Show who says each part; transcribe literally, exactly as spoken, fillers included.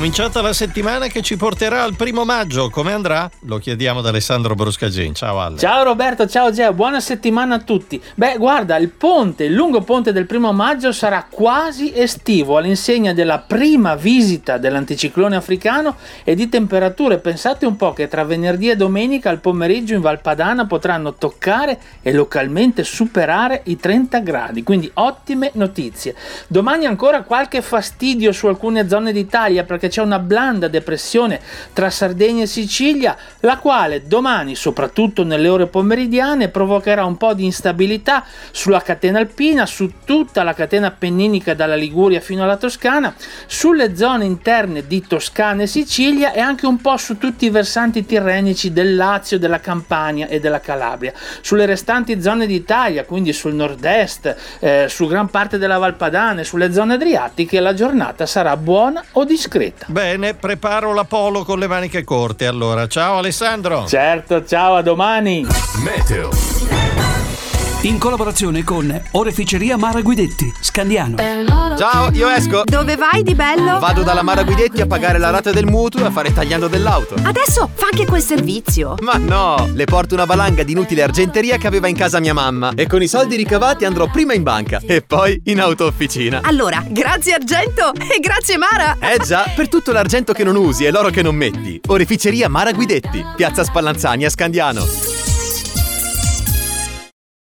Speaker 1: cominciata la settimana che ci porterà al primo maggio. Come andrà? Lo chiediamo ad Alessandro Bruscagin. Ciao Ale.
Speaker 2: Ciao Roberto, ciao Geo, buona settimana a tutti. Beh, guarda, il ponte, il lungo ponte del primo maggio sarà quasi estivo, all'insegna della prima visita dell'anticiclone africano e di temperature. Pensate un po' che tra venerdì e domenica al pomeriggio in Valpadana potranno toccare e localmente superare i trenta gradi, quindi ottime notizie. Domani ancora qualche fastidio su alcune zone d'Italia perché c'è una blanda depressione tra Sardegna e Sicilia, la quale domani, soprattutto nelle ore pomeridiane, provocherà un po' di instabilità sulla catena alpina, su tutta la catena appenninica dalla Liguria fino alla Toscana, sulle zone interne di Toscana e Sicilia e anche un po' su tutti i versanti tirrenici del Lazio, della Campania e della Calabria. Sulle restanti zone d'Italia, quindi sul nord-est, eh, su gran parte della Valpadana e sulle zone adriatiche, la giornata sarà buona o discreta.
Speaker 1: Bene, preparo la polo con le maniche corte allora. Ciao Alessandro.
Speaker 2: Certo, ciao, a domani.
Speaker 3: Meteo. In collaborazione con Oreficeria Mara Guidetti, Scandiano.
Speaker 4: Ciao, io esco.
Speaker 5: Dove vai di bello?
Speaker 4: Vado dalla Mara Guidetti a pagare la rata del mutuo e a fare tagliando dell'auto.
Speaker 5: Adesso fa anche quel servizio.
Speaker 4: Ma no, le porto una valanga di inutile argenteria che aveva in casa mia mamma e con i soldi ricavati andrò prima in banca e poi in auto officina.
Speaker 5: Allora, grazie argento e grazie Mara.
Speaker 4: Eh già, per tutto l'argento che non usi e l'oro che non metti. Oreficeria Mara Guidetti, Piazza Spallanzani a Scandiano.